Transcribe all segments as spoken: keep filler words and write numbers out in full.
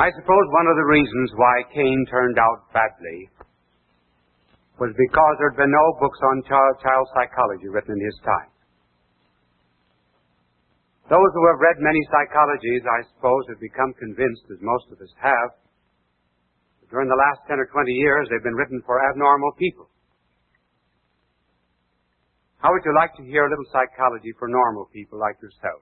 I suppose one of the reasons why Cain turned out badly was because there had been no books on child, child psychology written in his time. Those who have read many psychologies, I suppose, have become convinced, as most of us have, that during the last ten or twenty years they've been written for abnormal people. How would you like to hear a little psychology for normal people like yourselves?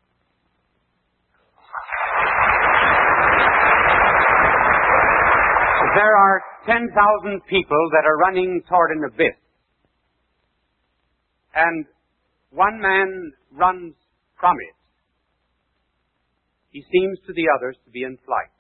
There are ten thousand people that are running toward an abyss. And one man runs from it. He seems to the others to be in flight.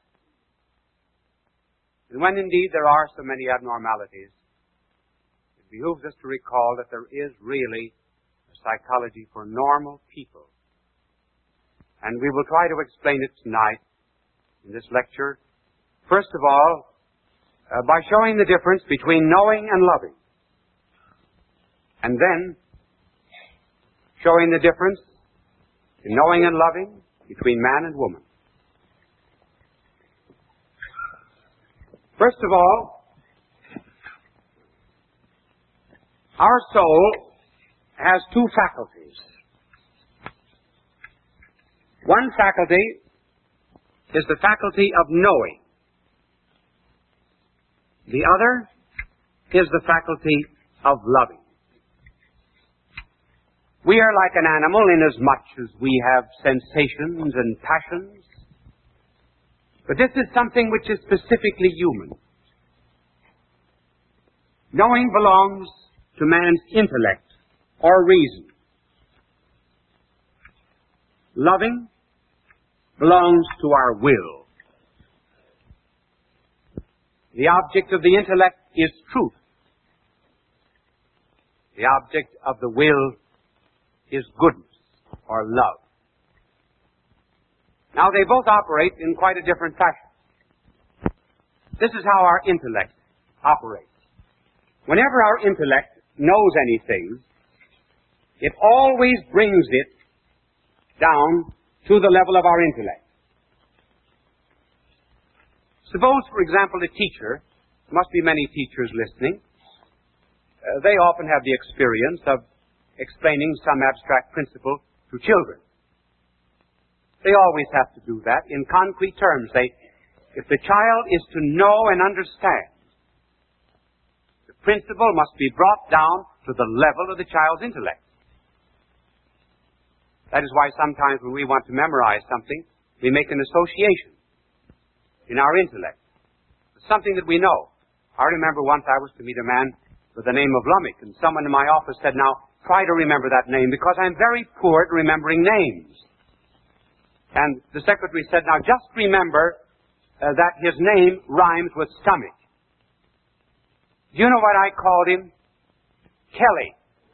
And when indeed there are so many abnormalities, it behooves us to recall that there is really a psychology for normal people. And we will try to explain it tonight in this lecture. First of all, Uh, by showing the difference between knowing and loving. And then showing the difference in knowing and loving between man and woman. First of all, our soul has two faculties. One faculty is the faculty of knowing. The other is the faculty of loving. We are like an animal inasmuch as we have sensations and passions. But this is something which is specifically human. Knowing belongs to man's intellect or reason. Loving belongs to our will. The object of the intellect is truth. The object of the will is goodness or love. Now, they both operate in quite a different fashion. This is how our intellect operates. Whenever our intellect knows anything, it always brings it down to the level of our intellect. Suppose, for example, a teacher, there must be many teachers listening, uh, they often have the experience of explaining some abstract principle to children. They always have to do that in concrete terms. They, if the child is to know and understand, the principle must be brought down to the level of the child's intellect. That is why sometimes when we want to memorize something, we make an association in our intellect. It's something that we know. I remember once I was to meet a man with the name of Lummick, and someone in my office said, now, try to remember that name, because I'm very poor at remembering names. And the secretary said, now, just remember uh, that his name rhymes with stomach. Do you know what I called him? Kelly.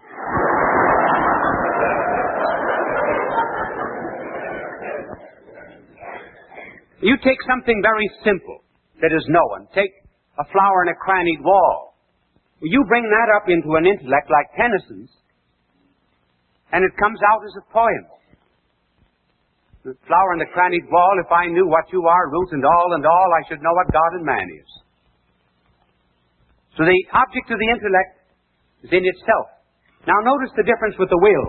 You take something very simple that is known. Take a flower in a crannied wall. You bring that up into an intellect like Tennyson's, and it comes out as a poem. The flower in the crannied wall, if I knew what you are, root and all and all, I should know what God and man is. So the object of the intellect is in itself. Now notice the difference with the will.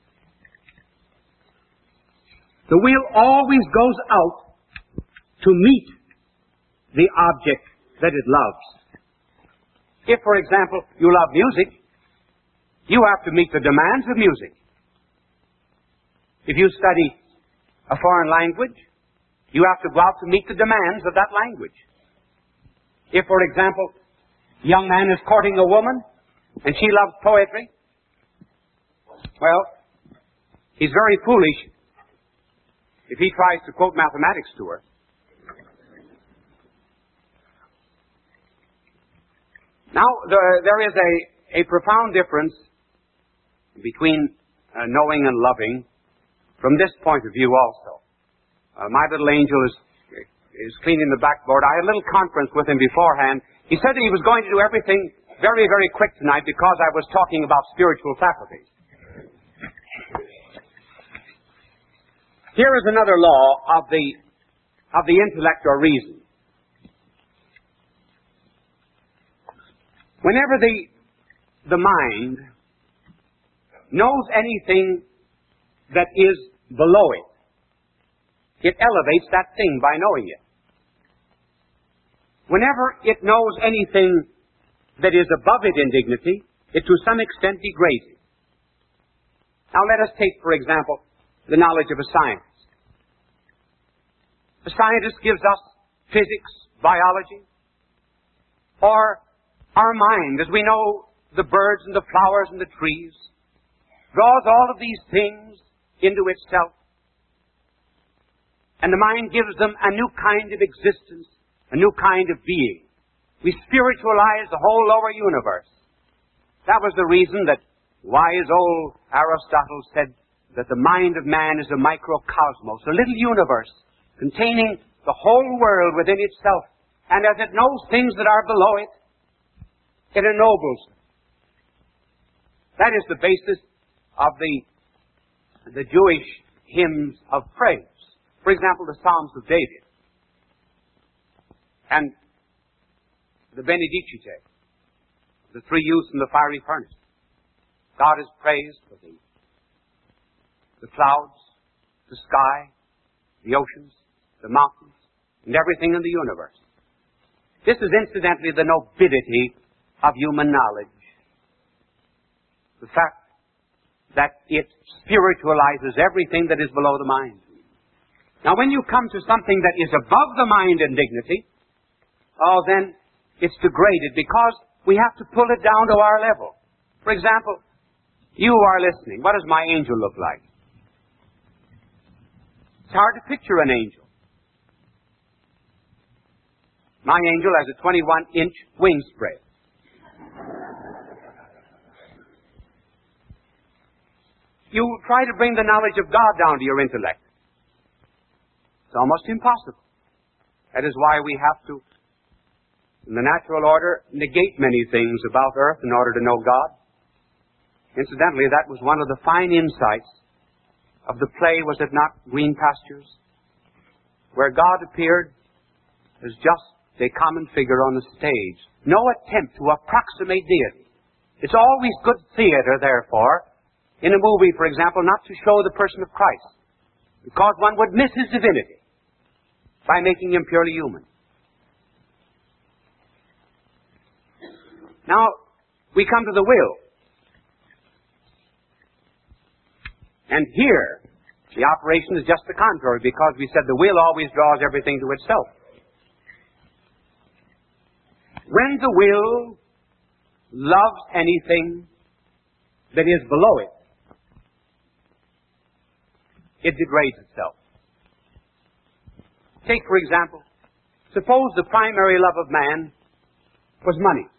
The will always goes out to meet the object that it loves. If, for example, you love music, you have to meet the demands of music. If you study a foreign language, you have to go out to meet the demands of that language. If, for example, a young man is courting a woman and she loves poetry, well, he's very foolish if he tries to quote mathematics to her. Now, there, there is a, a profound difference between uh, knowing and loving from this point of view also. Uh, my little angel is, is cleaning the backboard. I had a little conference with him beforehand. He said that he was going to do everything very, very quick tonight because I was talking about spiritual faculties. Here is another law of the of the intellect or reason. Whenever the, the mind knows anything that is below it, it elevates that thing by knowing it. Whenever it knows anything that is above it in dignity, it to some extent degrades it. Now let us take, for example, the knowledge of a science. A scientist gives us physics, biology, or our mind, as we know the birds and the flowers and the trees, draws all of these things into itself. And the mind gives them a new kind of existence, a new kind of being. We spiritualize the whole lower universe. That was the reason that wise old Aristotle said that the mind of man is a microcosmos, a little universe containing the whole world within itself. And as it knows things that are below it, it ennobles them. That is the basis of the, the Jewish hymns of praise. For example, the Psalms of David and the Benedicite, the three youths in the fiery furnace. God is praised for the, the clouds, the sky, the oceans, the mountains, and everything in the universe. This is incidentally the nobility of human knowledge. The fact that it spiritualizes everything that is below the mind. Now when you come to something that is above the mind in dignity, oh, then it's degraded because we have to pull it down to our level. For example, you are listening. What does my angel look like? It's hard to picture an angel. My angel has a twenty-one inch wing spread. You try to bring the knowledge of God down to your intellect. It's almost impossible. That is why we have to, in the natural order, negate many things about earth in order to know God. Incidentally, that was one of the fine insights of the play, was it not, Green Pastures? Where God appeared as just a common figure on the stage. No attempt to approximate deity. It's always good theater, therefore, in a movie, for example, not to show the person of Christ, because one would miss his divinity by making him purely human. Now, we come to the will. And here, the operation is just the contrary, because we said the will always draws everything to itself. When the will loves anything that is below it, it degrades itself. Take, for example, suppose the primary love of man was money.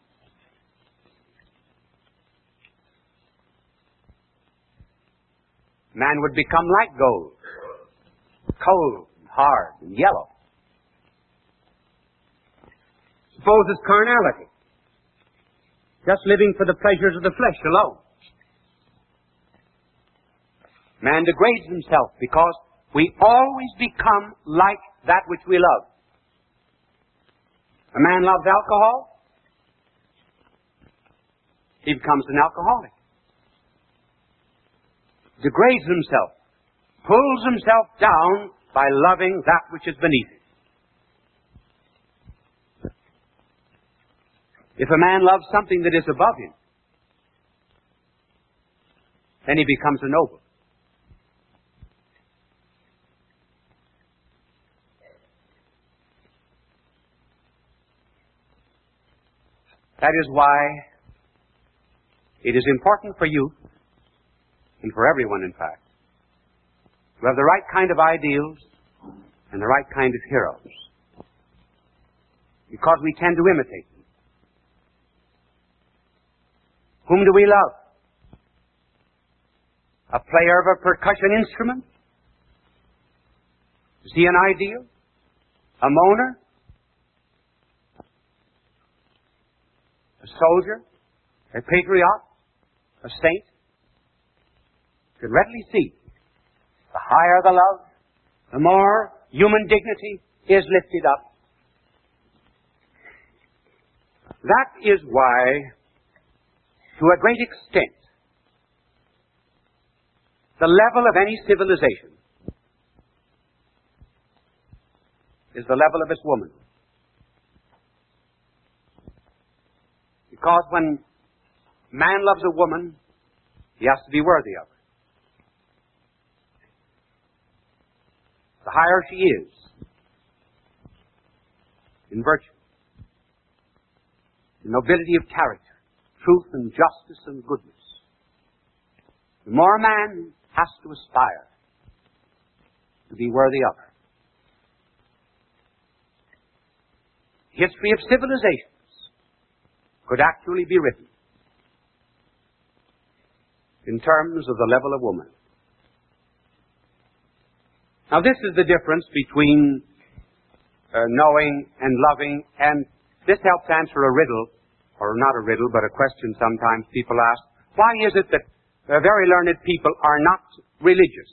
Man would become like gold, cold, hard, and yellow. Suppose it's carnality, just living for the pleasures of the flesh alone. Man degrades himself because we always become like that which we love. A man loves alcohol, he becomes an alcoholic. Degrades himself, pulls himself down by loving that which is beneath it. If a man loves something that is above him, then he becomes a noble. That is why it is important for you, and for everyone, in fact, to have the right kind of ideals and the right kind of heroes, because we tend to imitate them. Whom do we love? A player of a percussion instrument? Is he an ideal? A moaner? A soldier? A patriot? A saint? You can readily see, the higher the love, the more human dignity is lifted up. That is why, to a great extent, the level of any civilization is the level of its woman. Because when man loves a woman, he has to be worthy of her. The higher she is in virtue, in nobility of character, truth and justice and goodness, the more a man has to aspire to be worthy of her. History of civilizations could actually be written in terms of the level of woman. Now, this is the difference between uh, knowing and loving, and this helps answer a riddle, or not a riddle, but a question sometimes people ask. Why is it that uh, very learned people are not religious?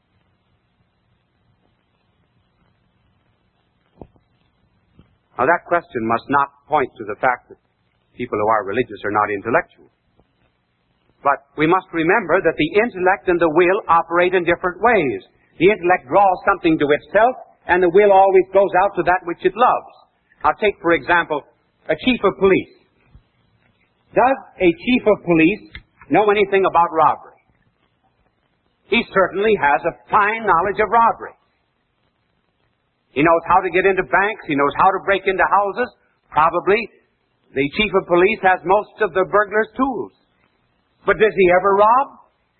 Now, that question must not point to the fact that people who are religious are not intellectual. But we must remember that the intellect and the will operate in different ways. The intellect draws something to itself, and the will always goes out to that which it loves. Now take, for example, a chief of police. Does a chief of police know anything about robbery? He certainly has a fine knowledge of robbery. He knows how to get into banks. He knows how to break into houses. Probably the chief of police has most of the burglar's tools. But does he ever rob?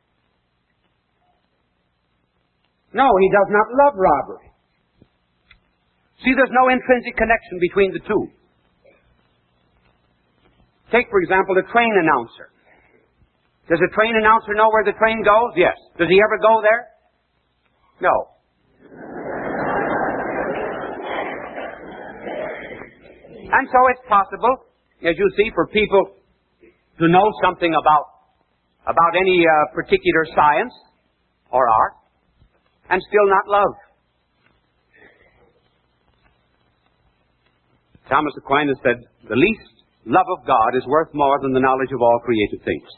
No, he does not love robbery. See, there's no intrinsic connection between the two. Take, for example, the train announcer. Does a train announcer know where the train goes? Yes. Does he ever go there? No. And so it's possible, as you see, for people to know something about about any uh, particular science or art and still not love. Thomas Aquinas said, the least love of God is worth more than the knowledge of all created things.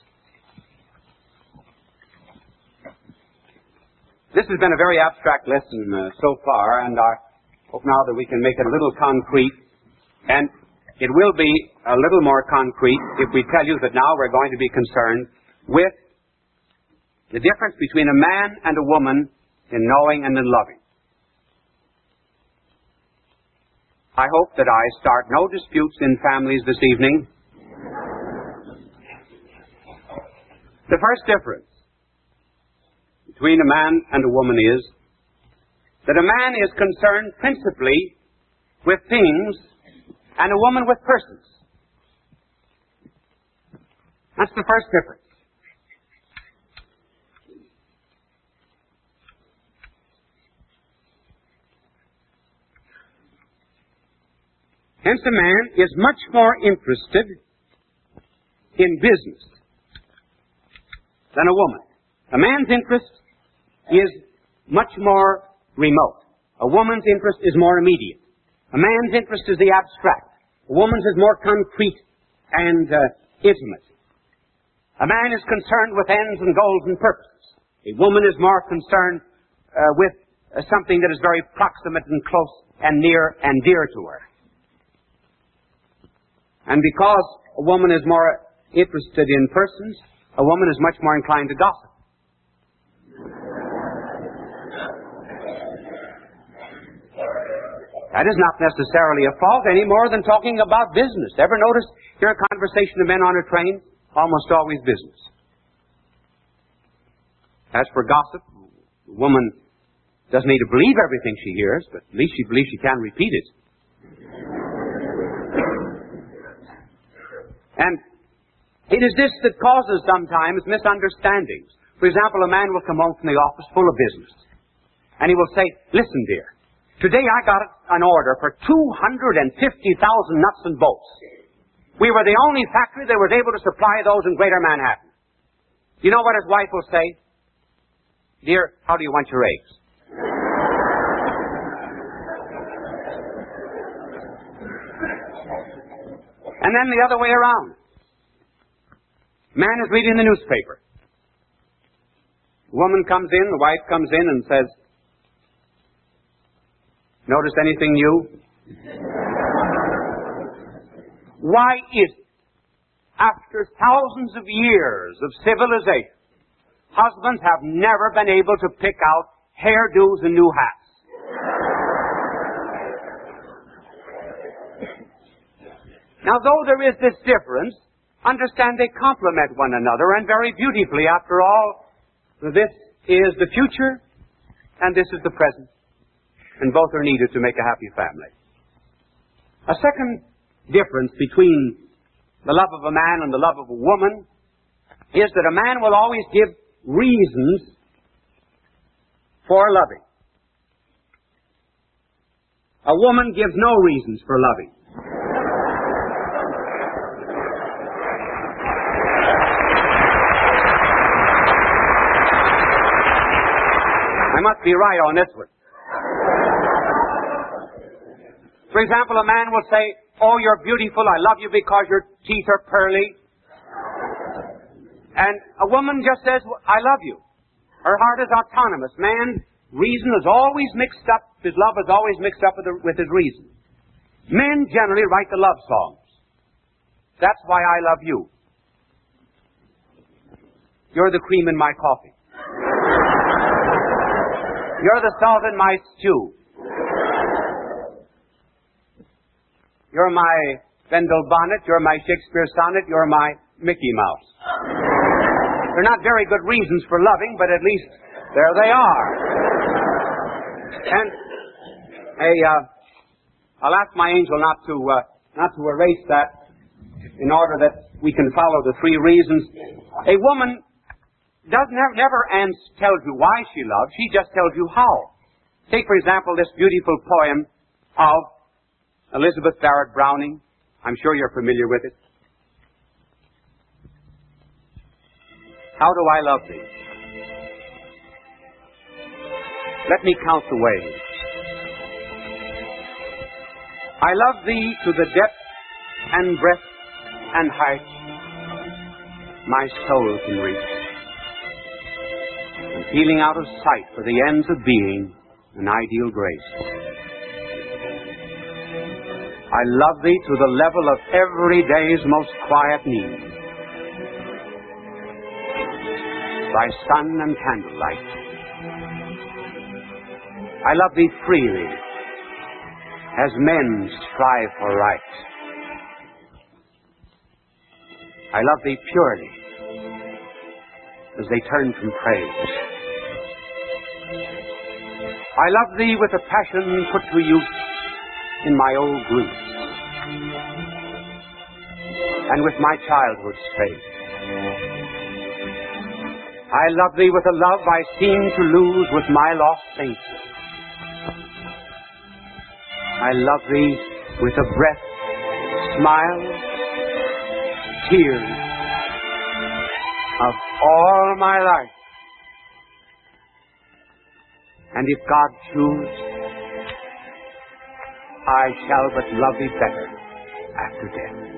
This has been a very abstract lesson uh, so far, and I hope now that we can make it a little concrete. And it will be a little more concrete if we tell you that now we're going to be concerned with the difference between a man and a woman in knowing and in loving. I hope that I start no disputes in families this evening. The first difference between a man and a woman is that a man is concerned principally with things and a woman with persons. That's the first difference. Hence, a man is much more interested in business than a woman. A man's interest is much more remote. A woman's interest is more immediate. A man's interest is the abstract. A woman's is more concrete and uh, intimate. A man is concerned with ends and goals and purposes. A woman is more concerned uh, with uh, something that is very proximate and close and near and dear to her. And because a woman is more interested in persons, a woman is much more inclined to gossip. That is not necessarily a fault any more than talking about business. Ever notice, hear a conversation of men on a train? Almost always business. As for gossip, a woman doesn't need to believe everything she hears, but at least she believes she can repeat it. And it is this that causes sometimes misunderstandings. For example, a man will come home from the office full of business. And he will say, listen, dear, today I got an order for two hundred fifty thousand nuts and bolts. We were the only factory that was able to supply those in Greater Manhattan. You know what his wife will say? Dear, how do you want your eggs? And then the other way around. Man is reading the newspaper. Woman comes in, the wife comes in and says, "Notice anything new?" Why is it, after thousands of years of civilization, husbands have never been able to pick out hairdos and new hats? Now, though there is this difference, understand they complement one another, and very beautifully. After all, this is the future, and this is the present, and both are needed to make a happy family. A second difference between the love of a man and the love of a woman is that a man will always give reasons for loving. A woman gives no reasons for loving. I must be right on this one. For example, a man will say, "Oh, you're beautiful, I love you because your teeth are pearly." And a woman just says, "I love you." Her heart is autonomous. Man's reason is always mixed up, his love is always mixed up with, the, with his reason. Men generally write the love songs. "That's why I love you. You're the cream in my coffee. You're the salt in my stew. You're my Bendel bonnet. You're my Shakespeare sonnet. You're my Mickey Mouse." They're not very good reasons for loving, but at least there they are. And a, uh, I'll ask my angel not to uh, not to erase that in order that we can follow the three reasons. A woman doesn't have, never ans tells you why she loves. She just tells you how. Take, for example, this beautiful poem of Elizabeth Barrett Browning. I'm sure you're familiar with it. How do I love thee? Let me count the ways. I love thee to the depth and breadth and height my soul can reach, and feeling out of sight for the ends of being an ideal grace. I love thee to the level of every day's most quiet need, by sun and candlelight. I love thee freely, as men strive for right. I love thee purely, as they turn from praise. I love thee with a passion put to use in my old griefs, and with my childhood's faith. I love thee with a love I seem to lose with my lost saints. I love thee with a breath, smile, tears of all my life. And if God choose, I shall but love thee better after death.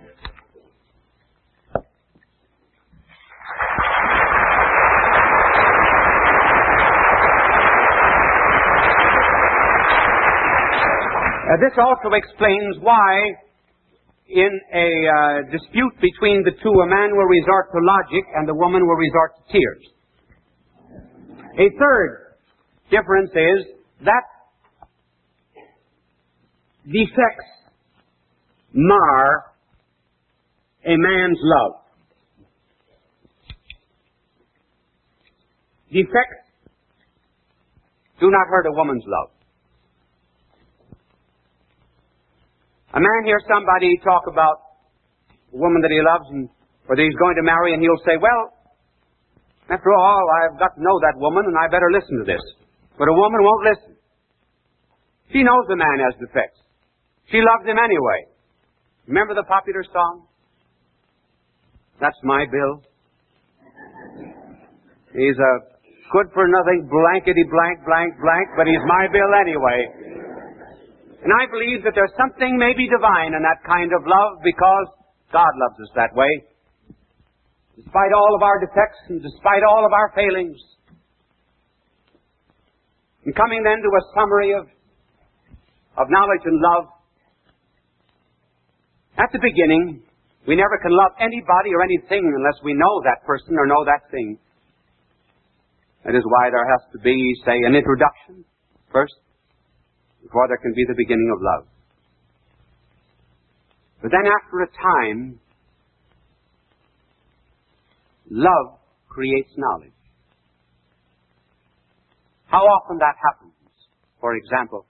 Uh, this also explains why, in a uh, dispute between the two, a man will resort to logic and the woman will resort to tears. A third difference is that defects mar a man's love. Defects do not hurt a woman's love. A man hears somebody talk about a woman that he loves and or that he's going to marry, and he'll say, "Well, after all, I've got to know that woman, and I better listen to this." But a woman won't listen. She knows the man has defects. She loves him anyway. Remember the popular song? "That's my Bill. He's a good-for-nothing blankety blank blank blank, but he's my Bill anyway." And I believe that there's something maybe divine in that kind of love because God loves us that way. Despite all of our defects and despite all of our failings. And coming then to a summary of, of knowledge and love. At the beginning, we never can love anybody or anything unless we know that person or know that thing. That is why there has to be, say, an introduction first, before there can be the beginning of love. But then after a time, love creates knowledge. How often that happens, for example,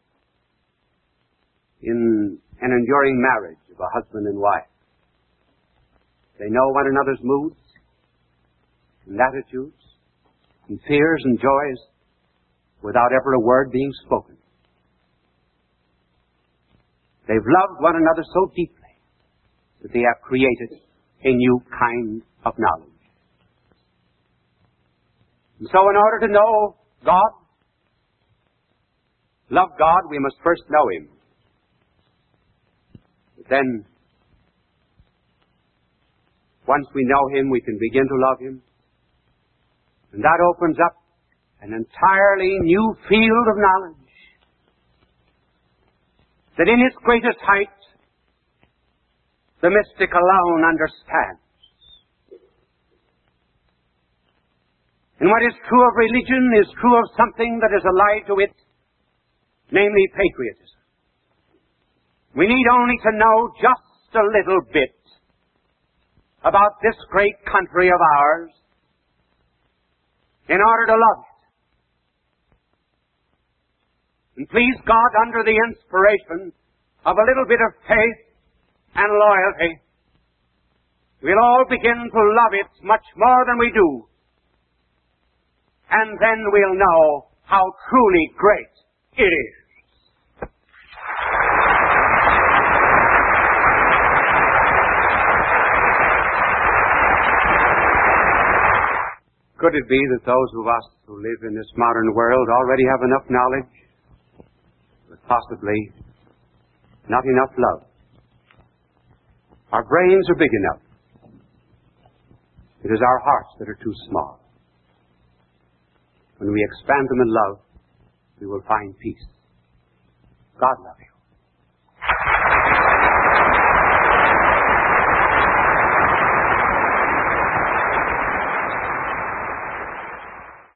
in an enduring marriage of a husband and wife. They know one another's moods and attitudes and fears and joys without ever a word being spoken. They've loved one another so deeply that they have created a new kind of knowledge. And so in order to know God, love God, we must first know Him. But then, once we know Him, we can begin to love Him. And that opens up an entirely new field of knowledge that in its greatest height, the mystic alone understands. And what is true of religion is true of something that is allied to it, namely patriotism. We need only to know just a little bit about this great country of ours in order to love it. And please God, under the inspiration of a little bit of faith and loyalty, we'll all begin to love it much more than we do. And then we'll know how truly great it is. Could it be that those of us who live in this modern world already have enough knowledge, but possibly not enough love? Our brains are big enough. It is our hearts that are too small. When we expand them in love, we will find peace. God love you.